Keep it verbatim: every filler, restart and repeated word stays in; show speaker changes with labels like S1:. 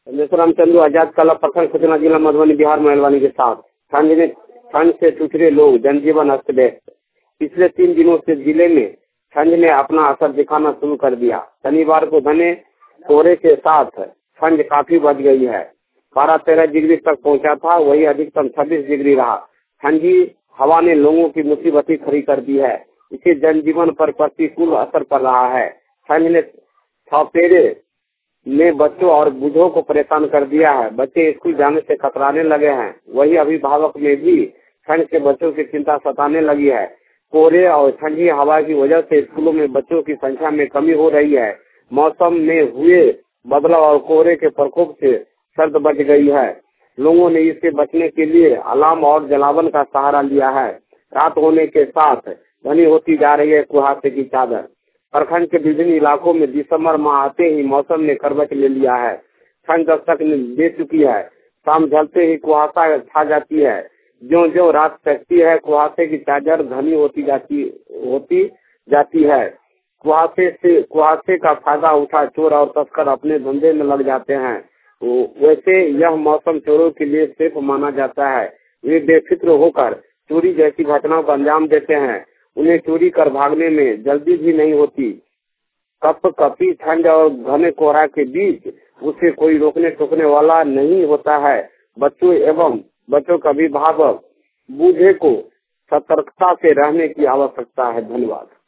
S1: राम चंद्र आजाद कला प्रखंड सूचना जिला मधुबनी बिहार मेहरबानी के साथ ठंड में ठंड से जूझ रहे लोग, जनजीवन अस्त व्यस्त। पिछले तीन दिनों से जिले में ठंड ने अपना असर दिखाना शुरू कर दिया। शनिवार को घने कोहरे के साथ ठंड काफी बढ़ गई है। बारह तेरह डिग्री तक पहुंचा था, वही अधिकतम छब्बीस डिग्री रहा। ठंडी हवा ने लोगों की मुसीबतें खड़ी कर दी है। इससे जनजीवन पर प्रतिकूल असर पड़ रहा है। ठंड ने सपेरे ने बच्चों और बूढ़ों को परेशान कर दिया है। बच्चे स्कूल जाने से कतराने लगे हैं। वही अभिभावक में भी ठंड से बच्चों की चिंता सताने लगी है। कोहरे और ठंडी हवा की वजह से स्कूलों में बच्चों की संख्या में कमी हो रही है। मौसम में हुए बदलाव और कोहरे के प्रकोप से सर्द बढ़ गई है। लोगों ने इससे बचने के लिए अलार्म और जलावन का सहारा लिया है। रात होने के साथ घनी होती जा रही है कुहासे की चादर। प्रखंड के विभिन्न इलाकों में दिसंबर माह आते ही मौसम ने करवट ले लिया है। ठंड दस्तक दे चुकी है। शाम ढलते ही कुहासा छा जाती है। ज्यों ज्यों रात चढ़ती है, कुहासे की चादर घनी होती जाती होती जाती है। कुहासे से कुहासे का फायदा उठा चोर और तस्कर अपने धंधे में लग जाते हैं। वैसे यह मौसम चोरों के लिए सेफ माना जाता है। वे बेफिक्र होकर चोरी जैसी घटनाओं को अंजाम देते हैं। उन्हें चोरी कर भागने में जल्दी भी नहीं होती। कप कपी ठंड और घने कोहरा के बीच उसे कोई रोकने टोकने वाला नहीं होता है। बच्चों एवं बच्चों का अभिभावक बूढ़े को सतर्कता से रहने की आवश्यकता है। धन्यवाद।